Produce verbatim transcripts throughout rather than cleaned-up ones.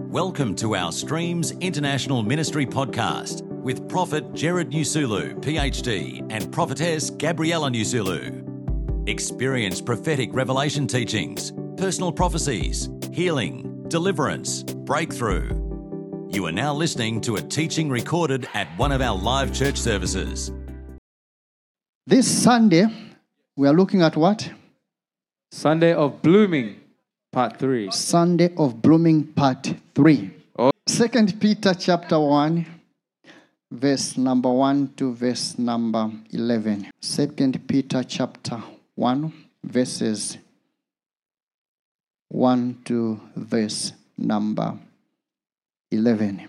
Welcome to our Streams International Ministry podcast with Prophet Jared Nusulu, P H D, and Prophetess Gabriella Nusulu. Experience prophetic revelation teachings, personal prophecies, healing, deliverance, breakthrough. You are now listening to a teaching recorded at one of our live church services. This Sunday, we are looking at what? Sunday of Blooming, part three. Sunday of Blooming, part three. Oh. Second Peter chapter one, verse number one to verse number eleven. Second Peter chapter one, verses one to verse number eleven.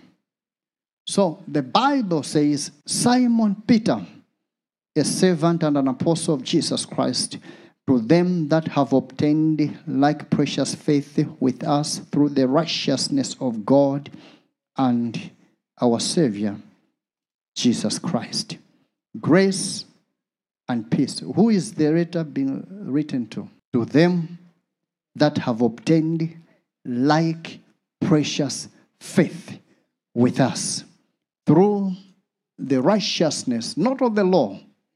So the Bible says, Simon Peter, a servant and an apostle of Jesus Christ, to them that have obtained like precious faith with us through the righteousness of God and our Savior, Jesus Christ. Grace and peace. Who is the letter being written to? To them that have obtained like precious faith with us through the righteousness, not of the law,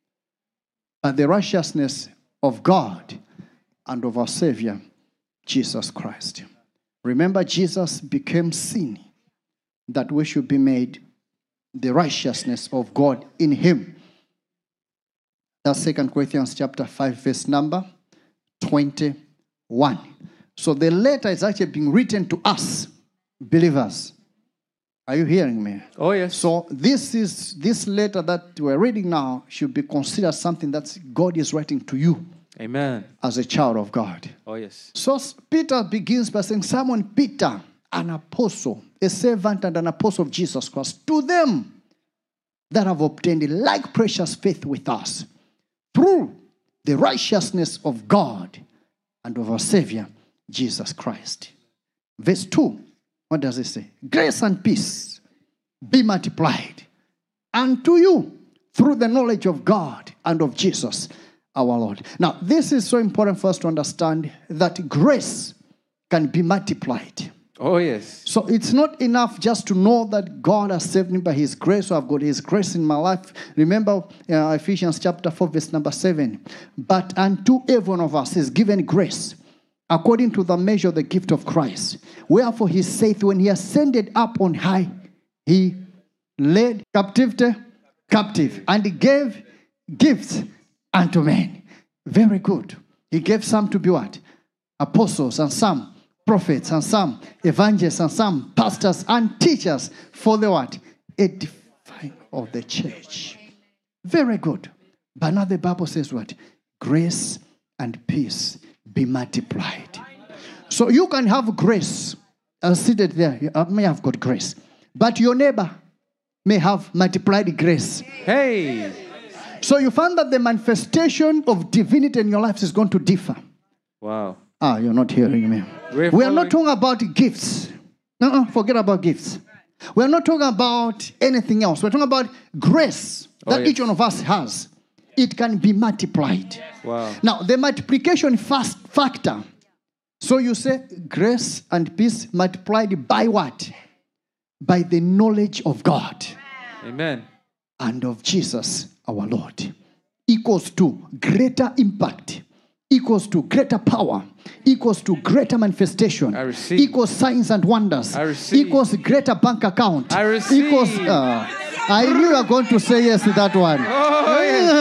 but the righteousness of God and of our Savior, Jesus Christ. Remember, Jesus became sin that we should be made the righteousness of God in him. That's Second Corinthians chapter five, verse number twenty-one. So the letter is actually being written to us, believers. Are you hearing me? Oh, yes. So this is this letter that we're reading now should be considered something that God is writing to you. Amen. As a child of God. Oh, yes. So Peter begins by saying, Simon Peter, an apostle, a servant and an apostle of Jesus Christ, to them that have obtained like precious faith with us through the righteousness of God and of our Savior, Jesus Christ. Verse two, what does it say? Grace and peace be multiplied unto you through the knowledge of God and of Jesus our Lord. Now, this is so important for us to understand that grace can be multiplied. Oh, yes. So it's not enough just to know that God has saved me by his grace, or I've got his grace in my life. Remember uh, Ephesians chapter four, verse number seven. But unto every one of us is given grace according to the measure of the gift of Christ. Wherefore he saith, when he ascended up on high, he led captivity captive, and he gave gifts unto men. Very good. He gave some to be what? Apostles, and some prophets, and some evangelists, and some pastors and teachers for the what? Edifying of the church. Very good. But now the Bible says what? Grace and peace be multiplied. So you can have grace. I was seated there. You may have got grace. But your neighbor may have multiplied grace. Hey! So you find that the manifestation of divinity in your life is going to differ. Wow. Ah, you're not hearing me. We're we are not talking about gifts. No, forget about gifts. We are not talking about anything else. We're talking about grace that oh, yes. each one of us has. It can be multiplied. Wow. Now, the multiplication fast factor. So you say grace and peace multiplied by what? By the knowledge of God. Amen. And of Jesus our Lord, equals to greater impact, equals to greater power, equals to greater manifestation, I receive. Equals signs and wonders, I receive. Equals greater bank account, I receive. Equals, uh, I knew you were going to say yes to that one. Oh,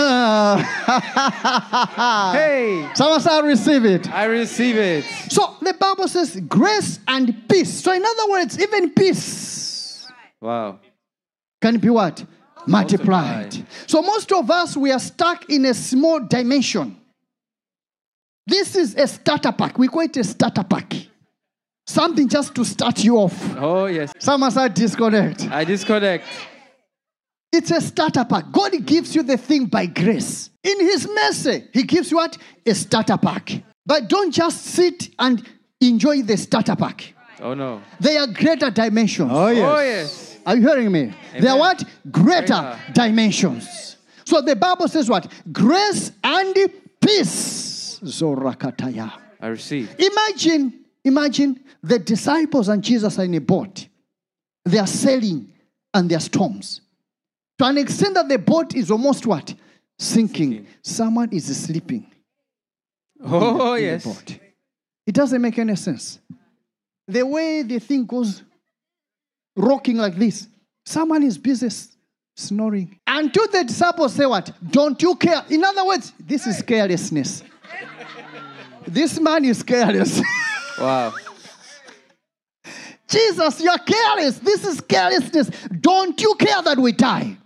yes. Hey. Someone say I receive it. I receive it. So the Bible says grace and peace. So in other words, even peace. Wow. Can be what? Multiplied. Multiplied. So most of us, we are stuck in a small dimension. This is a starter pack. We call it a starter pack. Something just to start you off. Oh, yes. Someone said disconnect. I disconnect. It's a starter pack. God gives you the thing by grace. In his mercy, he gives you what? A starter pack. But don't just sit and enjoy the starter pack. Oh, no. There are greater dimensions. Oh, yes. Oh, yes. Are you hearing me? Amen. There are what? Greater Greater dimensions. So the Bible says what? Grace and peace. Zorakataya. I receive. Imagine Imagine the disciples and Jesus are in a boat. They are sailing and there are storms. To an extent that the boat is almost what? Sinking. Sinking. Someone is sleeping. Oh, in the, yes. in the boat. It doesn't make any sense. The way the thing goes rocking like this, someone is busy snoring. Until the disciples say what? Don't you care? In other words, this is carelessness. This man is careless. Wow. Jesus, you're careless. This is carelessness. Don't you care that we die?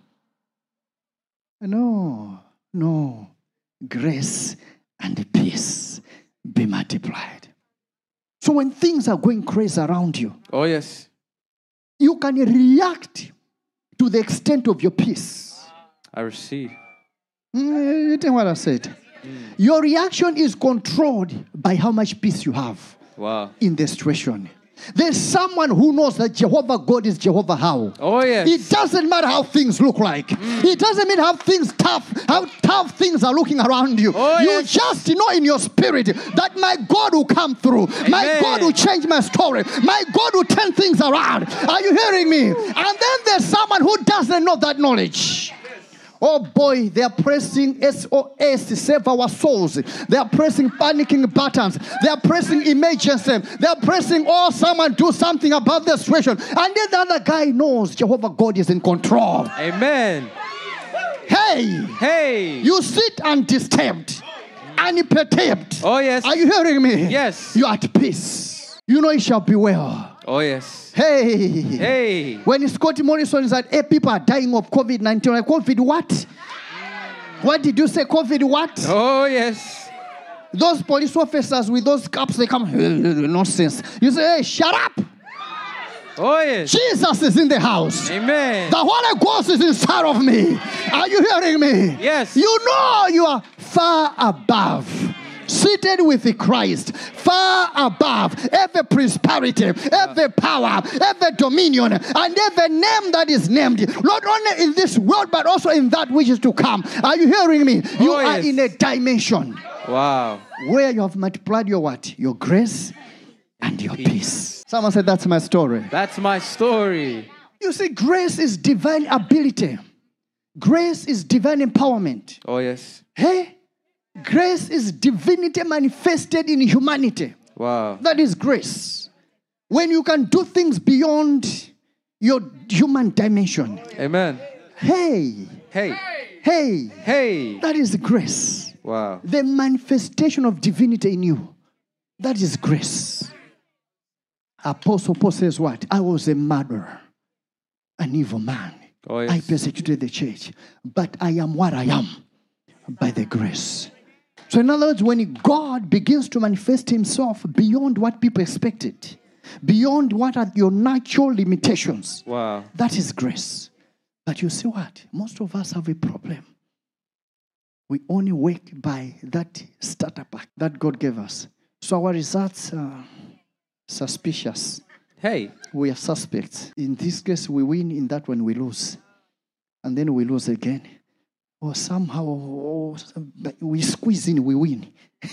No, no. Grace and peace be multiplied. So when things are going crazy around you, Oh, yes. you can react to the extent of your peace. I receive. Mm, you think what I said? Mm. Your reaction is controlled by how much peace you have Wow. in the situation. There's someone who knows that Jehovah God is Jehovah how. Oh, yes. It doesn't matter how things look like. Mm. It doesn't mean how things tough, how tough things are looking around you. Oh, you yes. just know in your spirit that my God will come through. Amen. My God will change my story. My God will turn things around. Are you hearing me? And then there's someone who doesn't know that knowledge. Oh boy, they are pressing S O S to save our souls. They are pressing panicking buttons. They are pressing emergency. They are pressing, oh, someone do something about the situation. And then the other guy knows Jehovah God is in control. Amen. Hey, Hey. you sit undisturbed, unperturbed. Oh, yes. Are you hearing me? Yes. You are at peace. You know it shall be well. Oh, yes. Hey. Hey. When Scott Morrison is that, hey, people are dying of COVID nineteen. Like, COVID what? What did you say? COVID what? Oh, yes. Those police officers with those caps, they come, nonsense. You say, hey, shut up. Oh, yes. Jesus is in the house. Amen. The Holy Ghost is inside of me. Are you hearing me? Yes. You know you are far above. Seated with Christ, far above every prosperity, every power, every dominion, and every name that is named, not only in this world, but also in that which is to come. Are you hearing me? You Oh, are yes. in a dimension Wow. where you have multiplied your what? Your grace and your peace. Someone said, that's my story. That's my story. You see, grace is divine ability. Grace is divine empowerment. Oh, yes. Hey? Grace is divinity manifested in humanity. Wow. That is grace. When you can do things beyond your human dimension. Amen. Hey, Hey. hey, Hey. that is grace. Wow. The manifestation of divinity in you. That is grace. Apostle Paul says what? I was a murderer, an evil man. Oh, yes. I persecuted the church, but I am what I am by the grace. So in other words, when God begins to manifest himself beyond what people expected, beyond what are your natural limitations, Wow. that is grace. But you see what? Most of us have a problem. We only work by that starter pack that God gave us. So our results are suspicious. Hey. We are suspects. In this case, we win. In that one, we lose. And then we lose again. Or somehow, oh, we squeeze in, we win.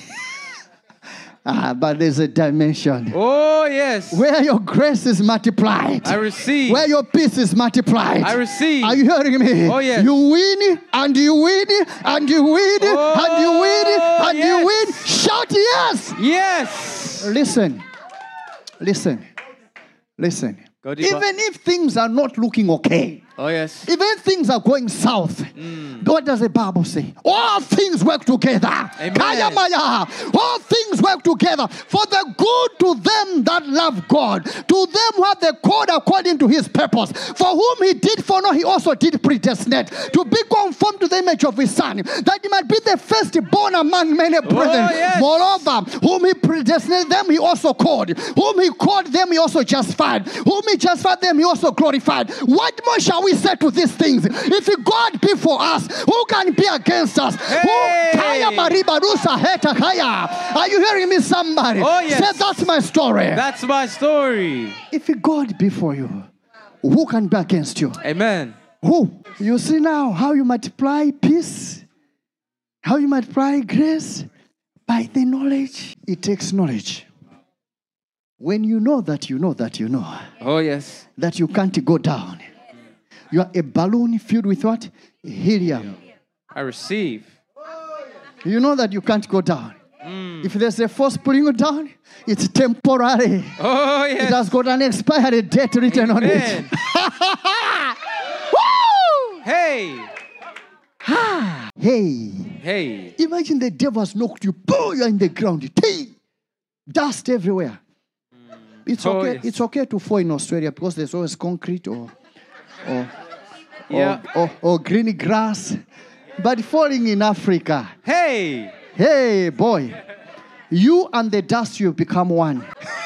ah, but there's a dimension. Oh, yes. Where your grace is multiplied. I receive. Where your peace is multiplied. I receive. Are you hearing me? Oh, yes. You win, and you win, and you win, Oh, and you win, and yes. you win. Shout yes. Yes. Listen. Listen. Listen. Go deeper. Even if things are not looking okay, Oh, yes. even if things are going south, Mm. what does the Bible say? All things work together. Amen. Kaya maya. All things work together for the good to them that love God, to them who have the called according to his purpose. For whom he did foreknow, he also did predestinate to be conformed to the image of his son, that he might be the firstborn among many brethren. yes. Moreover, whom he predestinated, them he also called. Whom he called, them he also justified. Whom he justified, them he also glorified. What more shall we say to these things? If God be for us, who can be against us? Hey. Who? Kaya mariba rusa heta kaya. Are you hearing me, somebody? Oh, yes. Say, that's my story. That's my story. If God be for you, who can be against you? Amen. Who? You see now how you multiply peace, how you multiply grace by the knowledge. It takes knowledge. When you know that you know that you know Oh, yes. that you can't go down, you are a balloon filled with what? Helium. I receive. You know that you can't go down. If there's a force pulling you down, it's temporary. Oh, It yes. has got an expiry date written on it. Amen. Woo! Hey. Hey, Hey. imagine the devil has knocked you. Boom, you're in the ground. Hey, dust everywhere. It's Oh, okay. yes. It's okay to fall in Australia because there's always concrete or or, Yeah. or, or, or green grass. But falling in Africa, Hey. hey boy, you and the dust you become one.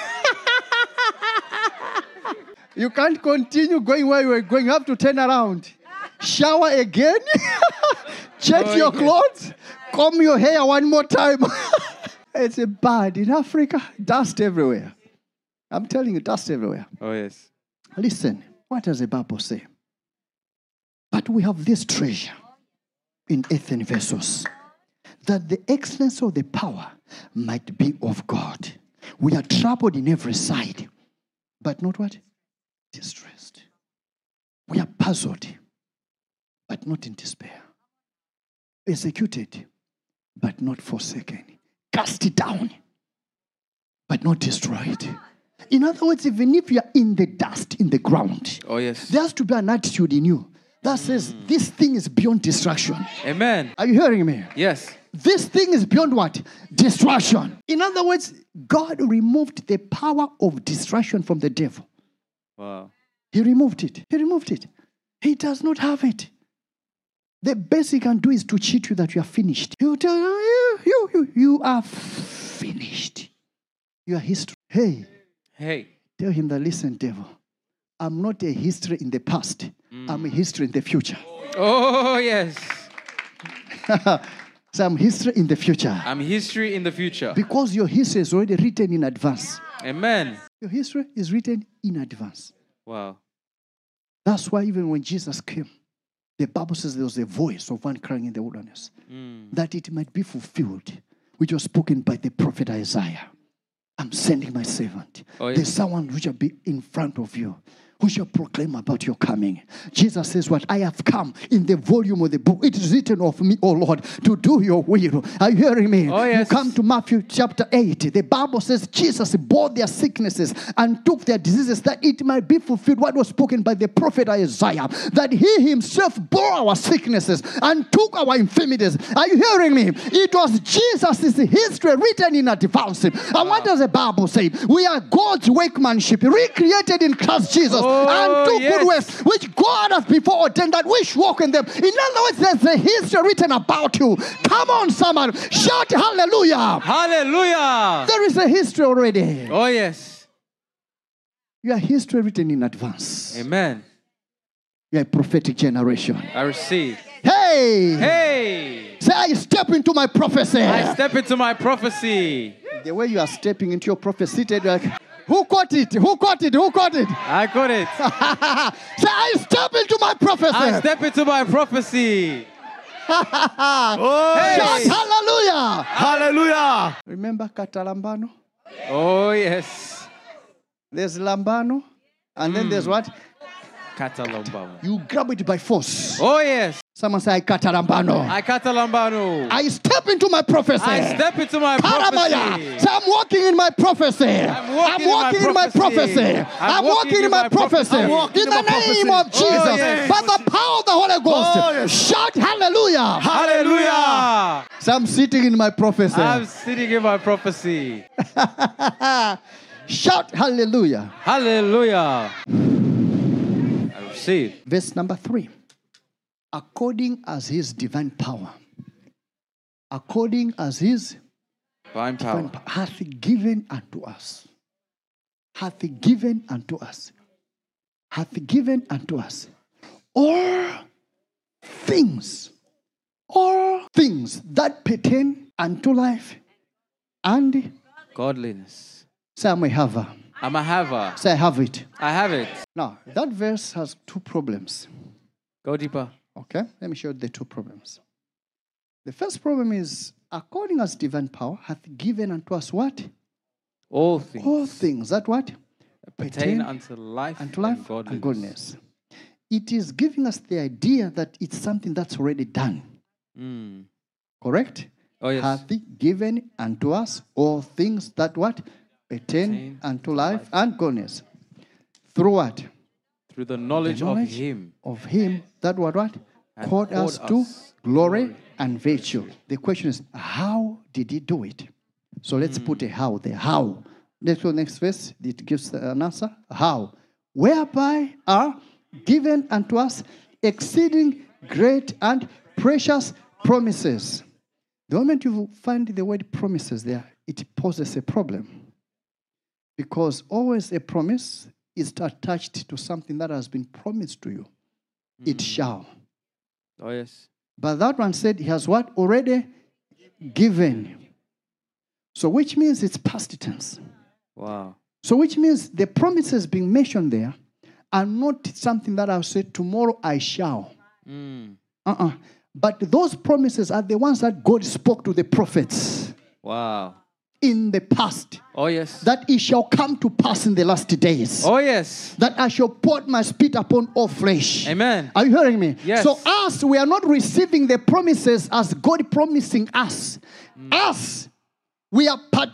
You can't continue going where you were going. You have to turn around. Shower again. Change Oh, your yes. clothes. Comb your hair one more time. It's a bad. In Africa, dust everywhere. I'm telling you, dust everywhere. Oh, yes. Listen, what does the Bible say? But we have this treasure in earthen vessels, that the excellence of the power might be of God. We are troubled in every side, but not what? Distressed. We are puzzled, but not in despair. Persecuted, but not forsaken. Cast down, but not destroyed. In other words, even if you are in the dust, in the ground, Oh, yes. there has to be an attitude in you that says, this thing is beyond destruction. Amen. Are you hearing me? Yes. This thing is beyond what? Destruction. In other words, God removed the power of destruction from the devil. Wow. He removed it. He removed it. He does not have it. The best he can do is to cheat you that you are finished. He will tell you, you, you, you, you are finished. You are history. Hey, Hey. tell him that, listen, devil, I'm not a history in the past. I'm a history in the future. Oh, yes. So I'm history in the future. I'm history in the future. Because your history is already written in advance. Amen. Your history is written in advance. Wow. That's why even when Jesus came, the Bible says there was a voice of one crying in the wilderness, that it might be fulfilled, which was spoken by the prophet Isaiah. I'm sending my servant. Oh, yes. There's someone who shall be in front of you, who shall proclaim about your coming. Jesus says, what I have come in the volume of the book. It is written of me, O Lord, to do your will. Are you hearing me? Oh, yes. You come to Matthew chapter eight. The Bible says Jesus bore their sicknesses and took their diseases, that it might be fulfilled what was spoken by the prophet Isaiah, that he himself bore our sicknesses and took our infirmities. Are you hearing me? It was Jesus' history written in advance. And what does the Bible say? We are God's workmanship, recreated in Christ Jesus. Oh, And do yes. good works which God has before ordained that we should walk in them. In other words, there's a history written about you. Come on, someone. Shout hallelujah. Hallelujah. There is a history already. Oh, yes. You are history written in advance. Amen. You are a prophetic generation. I receive. Hey! Hey. Say, I step into my prophecy. I step into my prophecy. The way you are stepping into your prophecy, seated, you're like, who caught it? Who caught it? Who caught it? I got it. Say, I step into my prophecy. I step into my prophecy. Shout Hey. hallelujah. Hallelujah. Remember Katalambano? Oh, yes. There's Lambano, and then there's what? Katalambano. You grab it by force. Oh, yes. Someone say, I Katalambano. I katalambano. I step into my prophecy. I step into my Karamaya. prophecy. Say, I'm walking in my prophecy. I'm walking in my prophecy. I'm walking in my prophecy. I'm walking In in the my name prophecy. of Jesus. Oh, yes. By the power of the Holy Ghost. Oh, yes. Shout hallelujah. Hallelujah. So I'm sitting in my prophecy. I'm sitting in my prophecy. Shout hallelujah. Hallelujah. I receive. Verse number three. According as his divine power, according as his Divine divine power. power hath given unto us, hath given unto us, hath given unto us all things, all things that pertain unto life and Godliness. say I'm a haver. I'm a haver. Say I have it. I have it. Now that verse has two problems. Go deeper. Okay, let me show you the two problems. The first problem is, according as divine power hath given unto us what? All things. All things. That what? Pertain unto life Unto life and godliness. and goodness. It is giving us the idea that it's something that's already done. Mm. Correct? Oh, yes. Hath he given unto us all things that what? Pertain Pertain unto to life life. and goodness. Through what? Through the knowledge, The knowledge of him. Of him that what what? And Called called us to us glory, glory and virtue. The question is, how did he do it? So let's put a how there. How? Let's go next verse. It gives an answer. How? Whereby are given unto us exceeding great and precious promises. The moment you find the word promises there, it poses a problem. Because always a promise is attached to something that has been promised to you. It shall. Oh, yes. But that one said he has what? Already given. So which means it's past tense. Wow. So which means the promises being mentioned there are not something that I'll say tomorrow I shall. Mm. Uh-uh. But those promises are the ones that God spoke to the prophets Wow. in the past. Oh, yes. That it shall come to pass in the last days. Oh, yes. That I shall pour my spirit upon all flesh. Amen. Are you hearing me? Yes. So us, we are not receiving the promises as God promising us. Us, we are part.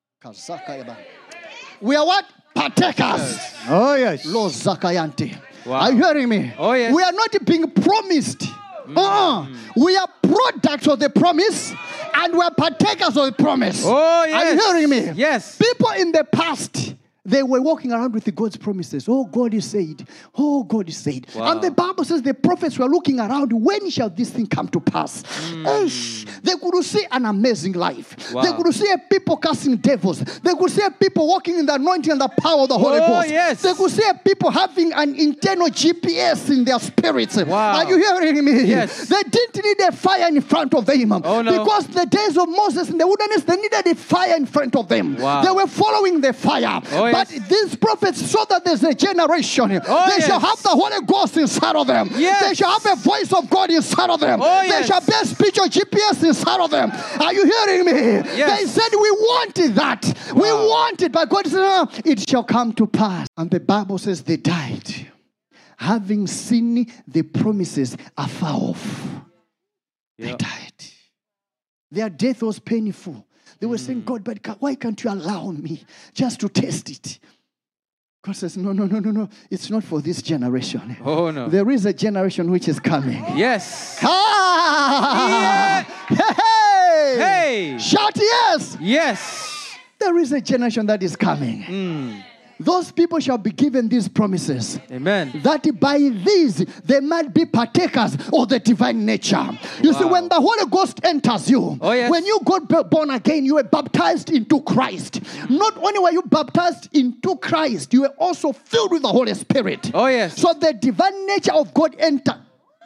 We are what? Partakers. Oh, yes. Lo Zakayante. Wow. Are you hearing me? Oh, yes. We are not being promised. Uh-uh. We are products of the promise and we are partakers of the promise. Oh, yes. Are you hearing me? Yes. People in the past, they were walking around with God's promises. Oh, God is said. Oh, God is said. Wow. And the Bible says the prophets were looking around. When shall this thing come to pass? Eish. They could see an amazing life. Wow. They could see people casting devils. They could see people walking in the anointing and the power of the Holy Oh, Ghost. yes. They could see people having an internal G P S in their spirits. Wow. Are you hearing me? Yes. They didn't need a fire in front of them. Oh, no. Because the days of Moses in the wilderness, they needed a fire in front of them. Wow. They were following the fire. Oh, But yes. these prophets saw that there's a generation. Oh, they yes. shall have the Holy Ghost inside of them. Yes. They shall have a voice of God inside of them. Oh, they yes. shall bear spiritual G P S inside of them. Are you hearing me? Yes. They said, we wanted that. We Wow. want it. But God said, no, it shall come to pass. And the Bible says they died, having seen the promises afar off. They Yep. died. Their death was painful. They were saying, God, but ca- why can't you allow me just to test it? God says, no, no, no, no, no. It's not for this generation. Oh, no. There is a generation which is coming. Yes. Ah! Hey! Hey. Shout yes! Yes. There is a generation that is coming. Mm. Those people shall be given these promises. Amen. That by these they might be partakers of the divine nature. You see, Wow. when the Holy Ghost enters you, Oh, yes. when you got b- born again, you were baptized into Christ. Not only were you baptized into Christ, you were also filled with the Holy Spirit. Oh, yes. So the divine nature of God entered.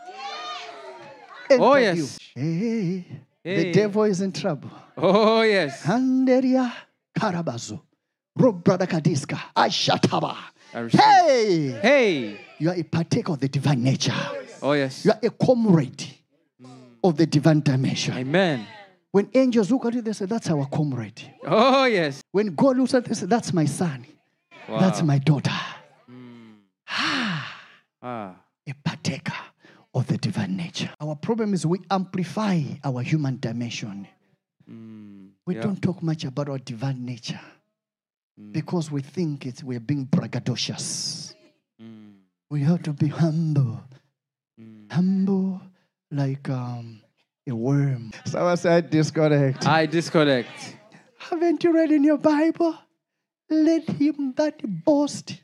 Oh, entered yes. you. Hey, Hey. the devil is in trouble. Oh, yes. Handeria Karabazo. Robrada Kadiska. Ashataba. I receive. Hey! Hey. You are a partaker of the divine nature. Oh, yes. You are a comrade of the divine dimension. Amen. When angels look at you, they say, that's our comrade. Oh, yes. When God looks at you, they say, that's my son. Wow. That's my daughter. Ah. A partaker of the divine nature. Our problem is we amplify our human dimension. Mm. We Yeah. don't talk much about our divine nature because we think it's, we're being braggadocious. Mm. We have to be humble. Mm. Humble like um, a worm. Someone said disconnect. I disconnect. Haven't you read in your Bible? Let him that boast,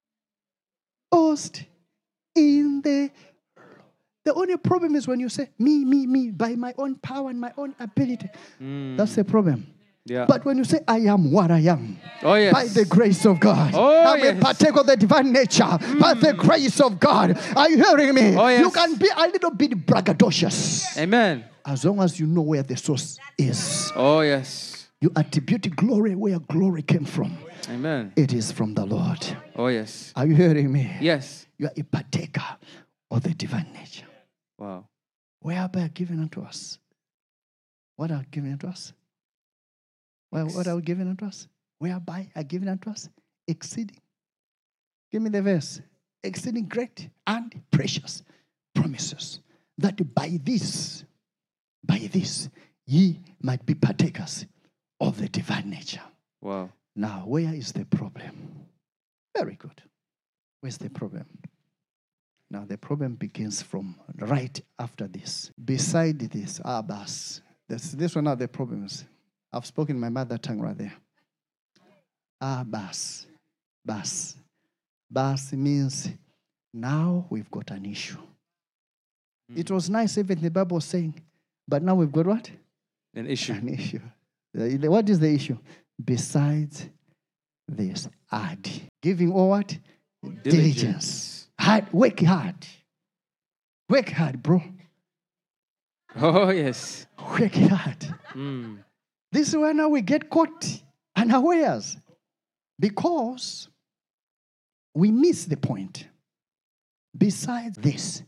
boast in the... The only problem is when you say, me, me, me, by my own power and my own ability. Mm. That's the problem. Yeah. But when you say, I am what I am, Oh, yes. by the grace of God, Oh, I'm yes. a partaker of the divine nature, by the grace of God. Are you hearing me? Oh, yes. You can be a little bit braggadocious Amen. as long as you know where the source is. Oh, yes. You attribute glory where glory came from. Amen. It is from the Lord. Oh, yes. Are you hearing me? Yes. You are a partaker of the divine nature. Wow. Whereby are given unto us. What are given unto us? Well, what are given unto us? whereby are given unto us exceeding. Give me the verse. Exceeding great and precious promises, that by this, by this, ye might be partakers of the divine nature. Wow. Now, where is the problem? Very good. Where's the problem? Now, the problem begins from right after this. Beside this, Abbas. This, this one are the problems. I've spoken my mother tongue right there. Abbas. Bas. Bas means now we've got an issue. Mm. It was nice even the Bible was saying, but now we've got what? An issue. An issue. What is the issue? Besides this, add. Giving all what? Diligence. Diligence. Hard, work hard. Work hard, bro. Oh, yes. Work hard. Mm. This is where now we get caught unawares. Because we miss the point. Besides this,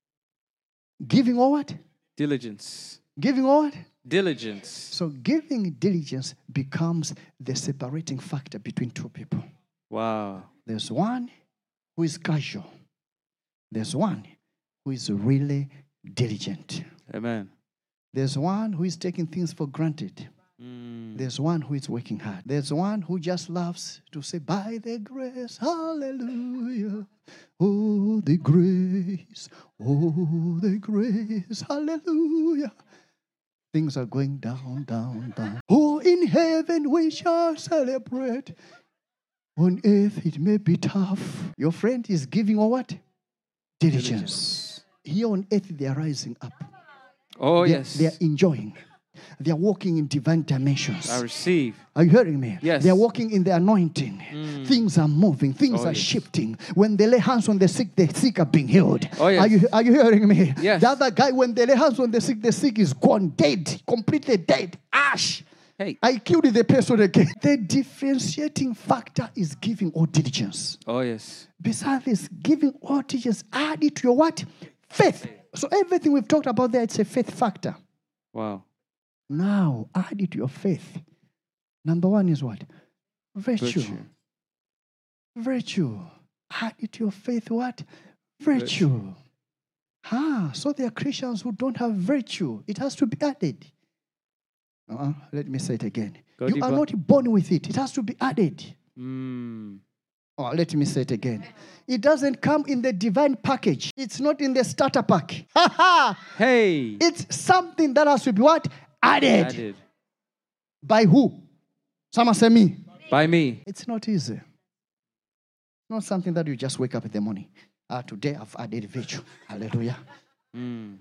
giving all what? Diligence. Giving all what? Diligence. So giving diligence becomes the separating factor between two people. Wow. There's one who is casual. There's one who is really diligent. Amen. There's one who is taking things for granted. Mm. There's one who is working hard. There's one who just loves to say, by the grace, hallelujah. Oh, the grace, oh, the grace, hallelujah. Things are going down, down, down. Oh, in heaven we shall celebrate. On earth it may be tough. Your friend is giving or what? Diligence. Diligence. Here on earth they are rising up. Oh, they, yes. They are enjoying. They are walking in divine dimensions. I receive. Are you hearing me? Yes. They are walking in the anointing. Mm. Things are moving. Things oh, are yes. shifting. When they lay hands on the sick, the sick are being healed. Oh, yes. Are you, are you hearing me? Yes. The other guy, when they lay hands on the sick, the sick is gone, dead, completely dead, ash. Hey. I killed the person again. The differentiating factor is giving all diligence. Oh, yes. Besides this, giving all diligence, add it to your what? Faith. So everything we've talked about there, it's a faith factor. Wow. Now, add it to your faith. Number one is what? Virtue. Virtue. Virtue. Add it to your faith, what? Virtue. Virtue. Ah, so there are Christians who don't have virtue. It has to be added. Uh-uh. Let me say it again. Go you deeper. Are not born with it. It has to be added. Mm. Oh, let me say it again. It doesn't come in the divine package. It's not in the starter pack. Hey. It's something that has to be what? Added. Added. By who? Someone say me. By me. It's not easy. It's not something that you just wake up in the morning. Ah, today I've added virtue. Hallelujah. Mm.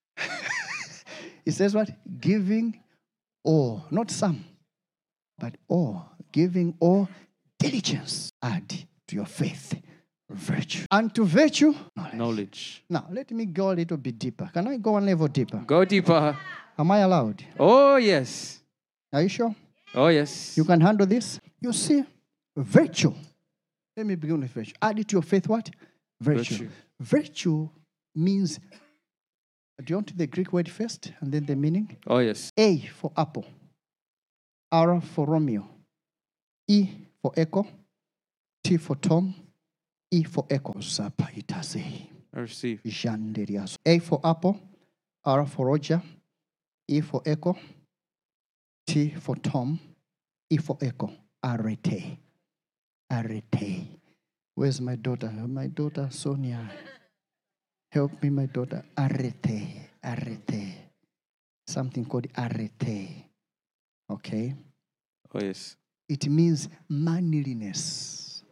It says what? Giving all, not some, but all. Giving all diligence. Add to your faith virtue. And to virtue, knowledge. Knowledge. Now, let me go a little bit deeper. Can I go one level deeper? Go deeper. Am I allowed? Oh, yes. Are you sure? Oh, yes. You can handle this? You see, virtue. Let me begin with virtue. Add it to your faith, what? Virtue. Virtue, virtue means, do you want the Greek word first and then the meaning? Oh, yes. A for apple. R for Romeo. E for echo. T for Tom. E for echo. I receive. A for apple. R for Roger. E for echo. T for Tom. E for echo. Arete. Arete. Where's my daughter? My daughter Sonia. Help me, my daughter. Arete. Arete. Something called arete. Okay? Oh, yes. It means manliness.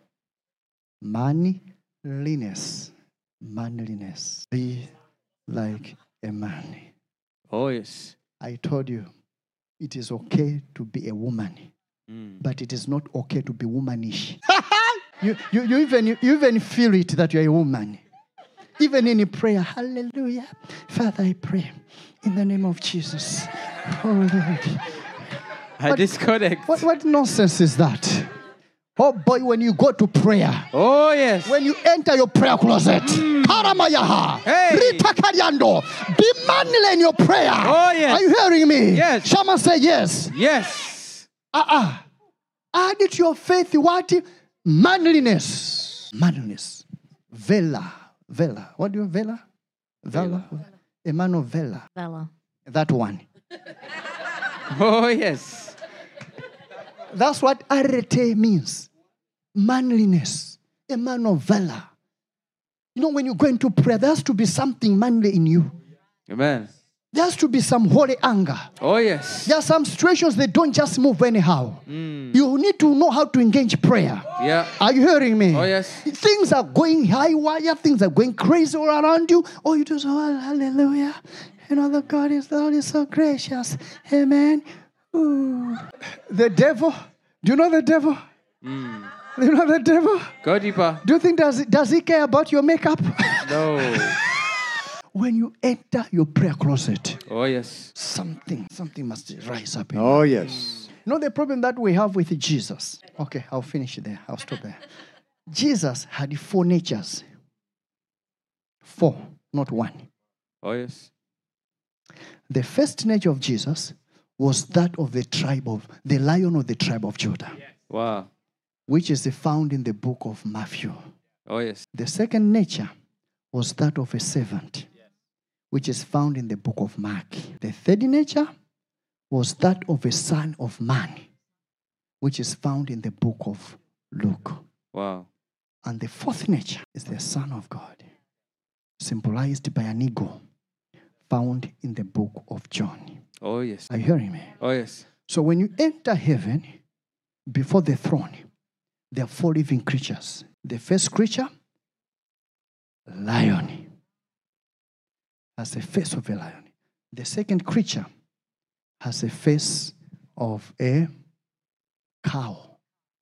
Manliness. Manliness. Be like a man. Oh, yes. I told you, it is okay to be a woman, mm. but it is not okay to be womanish. you, you, you, even, you even feel it that you're a woman. Even in prayer, hallelujah. Father, I pray in the name of Jesus. Oh, Lord. I disconnect. What, what nonsense is that? Oh boy, when you go to prayer. Oh, yes. When you enter your prayer closet. Mm. Hey. Be manly in your prayer. Oh, yes. Are you hearing me? Yes. Shama say yes. Yes. Uh-uh. Add to your faith what? Manliness. Manliness. Vela. Vela. What do you Vela? Vela. A man of Vela. Bella. That one. Oh, yes. That's what arete means. Manliness. A man of valor. You know, when you go into prayer, there has to be something manly in you. Amen. There has to be some holy anger. Oh, yes. There are some situations that don't just move anyhow. Mm. You need to know how to engage prayer. Yeah. Are you hearing me? Oh, yes. Things are going high wire. Things are going crazy all around you. Oh, you just, oh, hallelujah. You know, the God is, the Lord is so gracious. Amen. Ooh. The devil. Do you know the devil? Mm. Do you know the devil? Go deeper. Do you think does does he care about your makeup? No. When you enter your prayer closet, Oh, yes. something, something must rise up. In you. Oh, yes. You know the problem that we have with Jesus? Okay, I'll finish there. I'll stop there. Jesus had four natures. Four, not one. Oh, yes. The first nature of Jesus was that of the tribe of, the lion of the tribe of Judah, Wow. which is found in the book of Matthew. Oh, yes. The second nature was that of a servant, which is found in the book of Mark. The third nature was that of a son of man, which is found in the book of Luke. Wow. And the fourth nature is the Son of God, symbolized by an eagle, found in the book of John. Oh, yes. Are you hearing me? Oh, yes. So when you enter heaven, before the throne, there are four living creatures. The first creature, lion, has the face of a lion. The second creature has the face of a cow.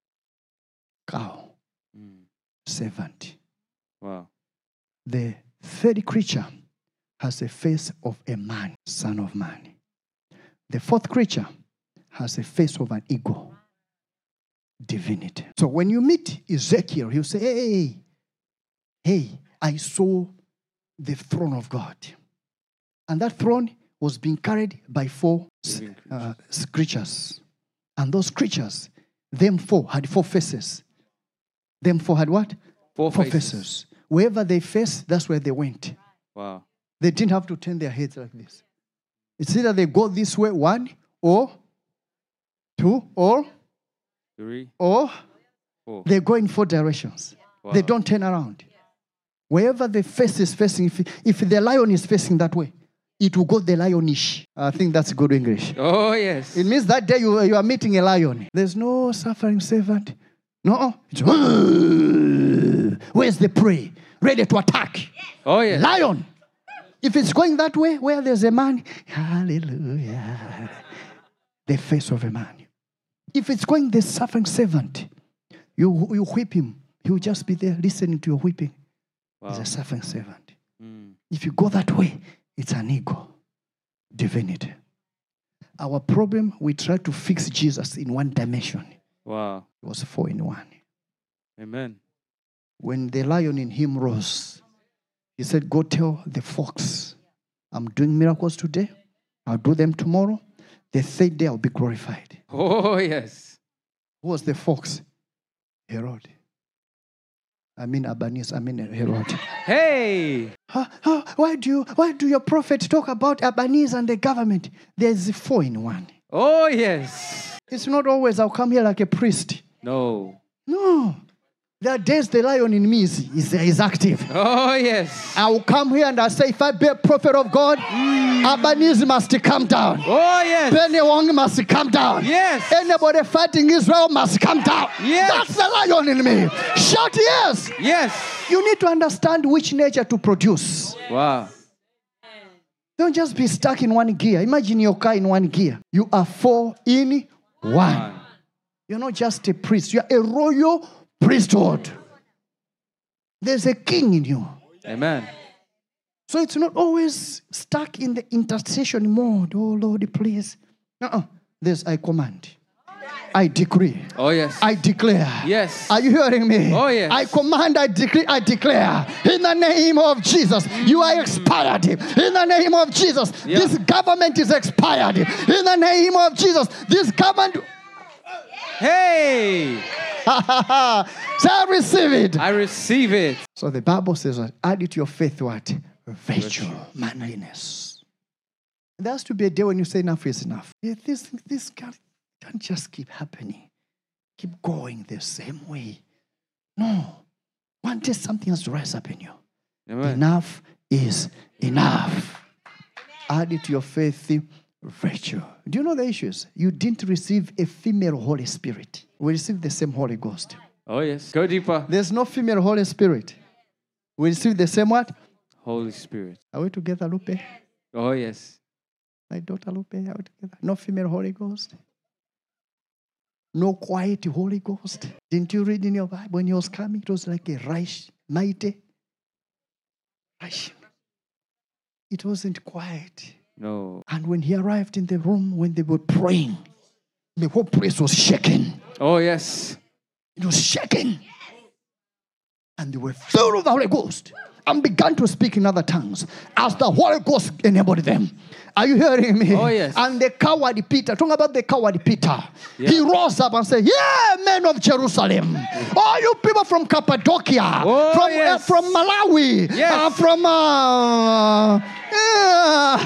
Cow. Mm. Servant. Wow. The third creature has the face of a man, son of man. The fourth creature has the face of an eagle, divinity. So when you meet Ezekiel, he'll say, hey, hey, I saw the throne of God. And that throne was being carried by four uh, creatures. And those creatures, them four, had four faces. Them four had what? Four, Four faces. faces. Wherever they faced, that's where they went. Wow. They didn't have to turn their heads like this. It's either they go this way, one, or two, or, Three. or Four. they go in four directions. Wow. They don't turn around. Wherever the face is facing, if, if the lion is facing that way, it will go the lionish. I think that's good English. Oh, yes. It means that day you, you are meeting a lion. There's no suffering servant. No. It's, where's the prey? Ready to attack. Oh, yes. Lion. If it's going that way, where there's a man, hallelujah, the face of a man. If it's going the suffering servant, you, you whip him. He will just be there listening to your whipping. Wow. He's a suffering servant. Mm. If you go that way, it's an ego, divinity. Our problem, we try to fix Jesus in one dimension. Wow. It was four in one. Amen. When the lion in him rose, he said, go tell the fox, I'm doing miracles today. I'll do them tomorrow. The third day I'll be glorified. Oh, yes. Who was the fox? Herod. I mean Abanis, I mean Herod. Hey. Huh? Huh? Why do you, why do your prophet talk about Abanis and the government? There's four in one. Oh, yes. It's not always I'll come here like a priest. No. No. There are days the lion in me is, is, is active. Oh, yes. I will come here and I say, if I be a prophet of God, mm. Abanis must come down. Oh, yes. Benny Wong must come down. Yes. Anybody fighting Israel must come down. Yes. That's the lion in me. Shout yes. Yes. You need to understand which nature to produce. Wow. Don't just be stuck in one gear. Imagine your car in one gear. You are four in one. One. You're not just a priest. You're a royal priesthood. There's a king in you. Amen. So it's not always stuck in the intercession mode. Oh, Lord, please. Uh-uh. There's I command. I decree. Oh, yes. I declare. Yes. Are you hearing me? Oh, yes. I command, I decree, I declare. In the name of Jesus, you are expired. In the name of Jesus, Yeah. this government is expired. In the name of Jesus, this government... Hey. So I receive it. I receive it. So the Bible says, add it to your faith what? Virtue, manliness. There has to be a day when you say enough is enough. Yeah, this this can't, can't just keep happening. Keep going the same way. No. One day something has to rise up in you. Amen. Enough is enough. Add it to your faith virtue. Do you know the issues? You didn't receive a female Holy Spirit. We received the same Holy Ghost. Oh, yes. Go deeper. There's no female Holy Spirit. We receive the same what? Holy Spirit. Are we together, Lupe? Oh, yes. My daughter Lupe, are we together? No female Holy Ghost. No quiet Holy Ghost. Didn't you read in your Bible when he was coming? It was like a rush, mighty rush. It wasn't quiet. No. And when he arrived in the room, when they were praying, the whole place was shaking. Oh, yes. It was shaking. And they were filled with the Holy Ghost and began to speak in other tongues as the Holy Ghost enabled them. Are you hearing me? Oh, yes. And the coward Peter, talking about the coward Peter, Yeah. he rose up and said, yeah, men of Jerusalem, all you people from Cappadocia, Oh, from, yes. uh, from Malawi, Yes. uh, from... Uh, yeah.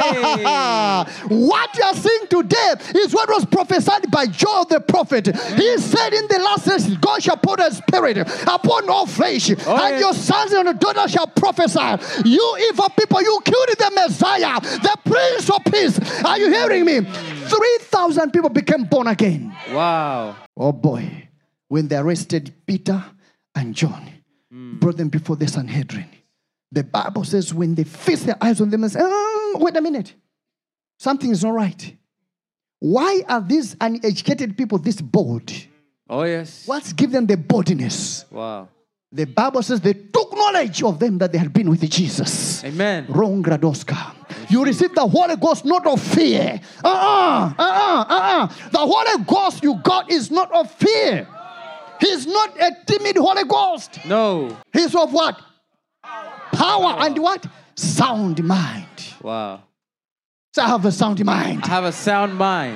Hey. What you are seeing today is what was prophesied by Joel the prophet. He said in the last days, God shall pour his spirit upon all flesh, Oh, and yes. your sons and your daughters shall prophesy. You evil people, you killed the Messiah, the Prince of Peace. Are you hearing me? three thousand people became born again. Wow. Oh boy. When they arrested Peter and John, brought them before the Sanhedrin. The Bible says when they fixed their eyes on them and said, oh, wait a minute. Something is not right. Why are these uneducated people this bold? Oh, yes. What's given them the boldness? Wow. The Bible says they took knowledge of them that they had been with Jesus. Amen. Wrong, Gradoska. You receive the Holy Ghost not of fear. Uh-uh, uh-uh, uh-uh. The Holy Ghost you got is not of fear. He's not a timid Holy Ghost. No. He's of what? Power and what? Sound mind. Wow. So I have a sound mind. I have a sound mind.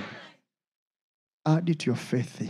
Add it to your faith.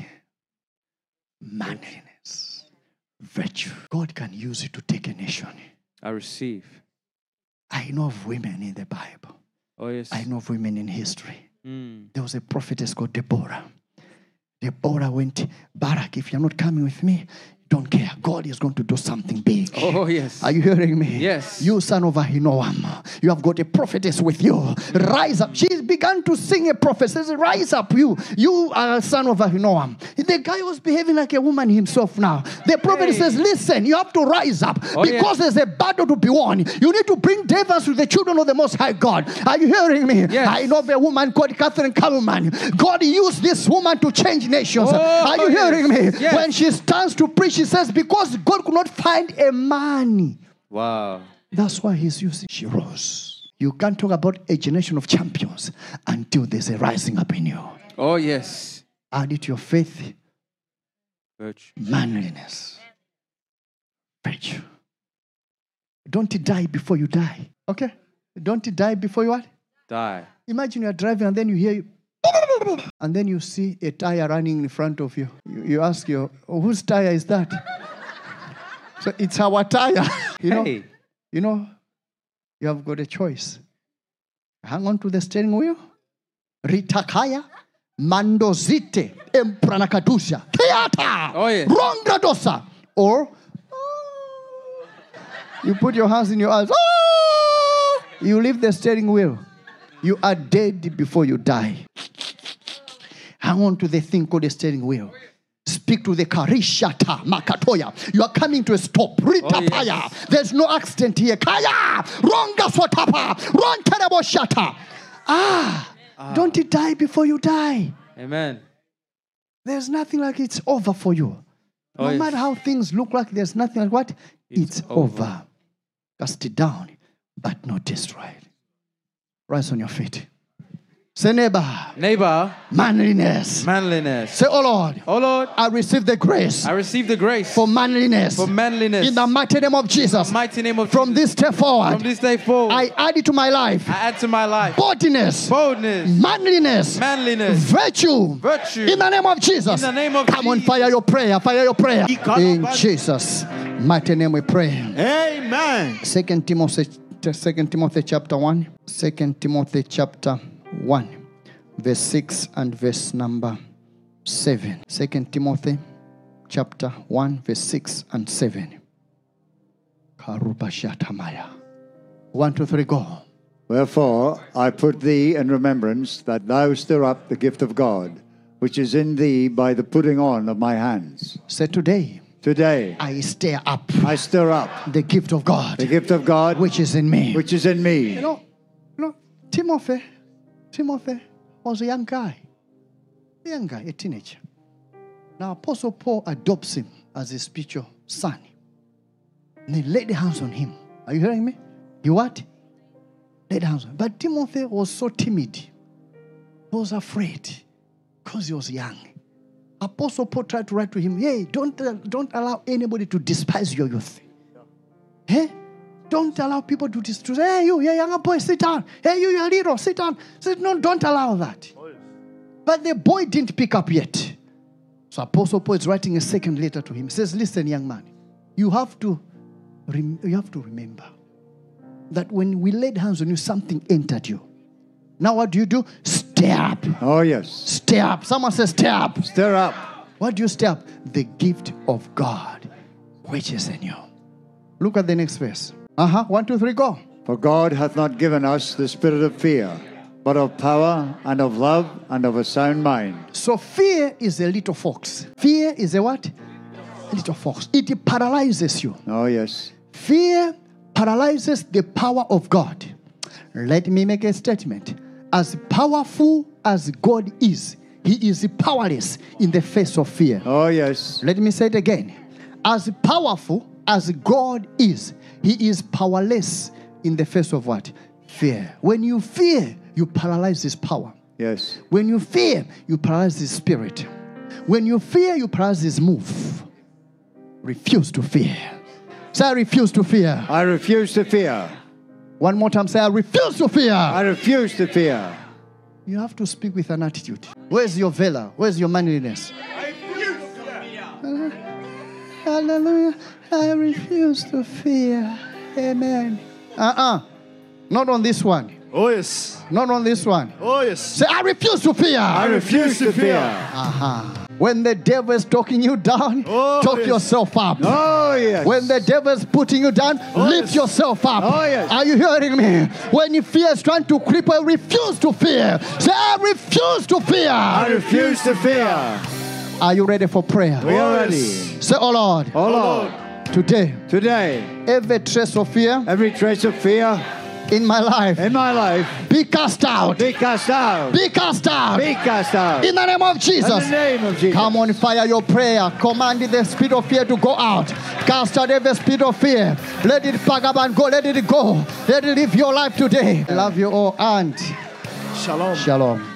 Manliness. Virtue. God can use it to take a nation. I receive. I know of women in the Bible. Oh, yes. I know of women in history. Mm. There was a prophetess called Deborah. Deborah went, Barak, if you're not coming with me, don't care. God is going to do something big. Oh, yes. Are you hearing me? Yes. You son of Ahinoam, you have got a prophetess with you. Rise up. She began to sing a prophet. Says, rise up, you. You are son of Ahinoam. The guy was behaving like a woman himself now. The prophet Hey. says, listen, you have to rise up Oh, because yes. there's a battle to be won. You need to bring deliverance to the children of the Most High God. Are you hearing me? Yes. I know of a woman called Catherine Kalman. God used this woman to change nations. Oh, are you yes. hearing me? Yes. When she stands to preach, she says, because God could not find a man. Wow. That's why he's using. She rose. You can't talk about a generation of champions until there's a rising up in you. Oh, yes. Add it to your faith, Virtue. manliness, virtue. Don't die before you die. Okay? Don't die before you what? Die. Imagine you're driving and then you hear you, and then you see a tire running in front of you. You, you ask your, oh, whose tire is that? So it's our tire. You know, Hey. you know, you have got a choice. Hang on to the steering wheel. Ritakaya, mandozite, empranakadusha, keata, Oh, yes. rongradosa. Or you put your hands in your eyes. Oh! You leave the steering wheel. You are dead before you die. Hang on to the thing called the steering wheel. Speak to the car. Rishata makatoya. You are coming to a stop. Ritapaya. Oh, yes. There's no accident here. Kaya. Ronga swatapa. Ron terebo shata. Ah. Don't you die before you die. Amen. There's nothing like it's over for you. Oh, No yes. matter how things look like, there's nothing like what? It's, It's over. over. Cast it down, but not destroyed. Rise on your feet. Say neighbor. Neighbor, Manliness. manliness. Say, oh Lord, Oh Lord, I receive the grace I receive the grace for manliness. for manliness. In the mighty name of Jesus. mighty name of From Jesus. this day forward, From this day forward, I add it to my life. I add to my life Boldness. boldness, Manliness. manliness, Virtue. virtue. In the name of Jesus. In the name of Come on, Jesus. fire your prayer. Fire your prayer. In Ikarabas- Jesus' mighty name we pray. Amen. Second Timothy, Second Timothy chapter one. Second Timothy chapter one, verse six and verse number seven. Second Timothy chapter one, verse six and seven. Karubashatamaya. One, two, three, go. Wherefore I put thee in remembrance that thou stir up the gift of God, which is in thee by the putting on of my hands. Say today, Today I stir up I stir up the gift of God, the gift of God, which is in me. which is in me. You know, you know, Timothy, Timothy was a young guy. A young guy, a teenager. Now Apostle Paul adopts him as his spiritual son. And he laid hands on him. Are you hearing me? You what? Laid hands on him. But Timothy was so timid. He was afraid because he was young. Apostle Paul tried to write to him, hey, don't, uh, don't allow anybody to despise your youth. Hey? Don't allow people to dis- to say, hey, you, you younger boy, sit down. Hey, you, you little, sit down. Say, no, don't allow that. But the boy didn't pick up yet. So Apostle Paul is writing a second letter to him. He says, listen, young man, you have to, rem- you have to remember that when we laid hands on you, something entered you. Now what do you do? Stir up. Oh, yes. Stir up. Someone says stir up. Stir up. What do you stir up? The gift of God, which is in you. Look at the next verse. Uh-huh. One, two, three, go. For God hath not given us the spirit of fear, but of power and of love and of a sound mind. So fear is a little fox. Fear is a what? A little fox. It paralyzes you. Oh, yes. Fear paralyzes the power of God. Let me make a statement. As powerful as God is, He is powerless in the face of fear. Oh, yes. Let me say it again. As powerful as God is, He is powerless in the face of what? Fear. When you fear, you paralyze His power. Yes. When you fear, you paralyze His spirit. When you fear, you paralyze His move. Refuse to fear. Say, I refuse to fear. I refuse to fear. One more time, say, I refuse to fear. I refuse to fear. You have to speak with an attitude. Where's your valor? Where's your manliness? Hallelujah. I refuse to fear. Amen. Uh-uh. Not on this one. Oh, yes. Not on this one. Oh, yes. Say, I refuse to fear. I refuse to fear. Uh-huh. When the devil is talking you down, Oh, talk yes. yourself up. Oh, yes. When the devil is putting you down, lift yes. yourself up. Oh, yes. Are you hearing me? When fear is trying to creep, I refuse to fear. Say, I refuse to fear. I refuse to fear. Are you ready for prayer? We are Oh, ready. yes. Say, oh Lord, Oh, Lord. today, Today, every trace of fear every trace of fear in my life, in my life, be cast out. be cast out. Be cast out. Be cast out. In the name of Jesus. In the name of Jesus. Come on, fire your prayer. Command the spirit of fear to go out. Cast out every spirit of fear. Let it pack up and go. Let it go. Let it live your life today. I love you all and Shalom. shalom.